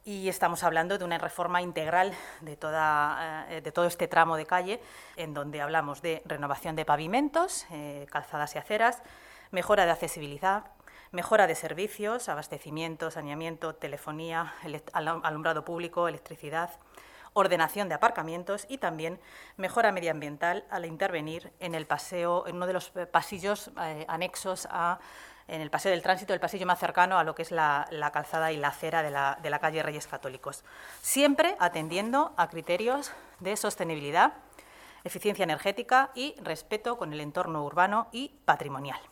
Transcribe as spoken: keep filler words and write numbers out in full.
Y estamos hablando de una reforma integral de, toda, eh, de todo este tramo de calle, en donde hablamos de renovación de pavimentos, eh, calzadas y aceras, mejora de accesibilidad, mejora de servicios, abastecimiento, saneamiento, telefonía, alumbrado público, electricidad, ordenación de aparcamientos y también mejora medioambiental al intervenir en el paseo, en uno de los pasillos eh, anexos a en el paseo del tránsito, el pasillo más cercano a lo que es la, la calzada y la acera de la, de la calle Reyes Católicos, siempre atendiendo a criterios de sostenibilidad, eficiencia energética y respeto con el entorno urbano y patrimonial.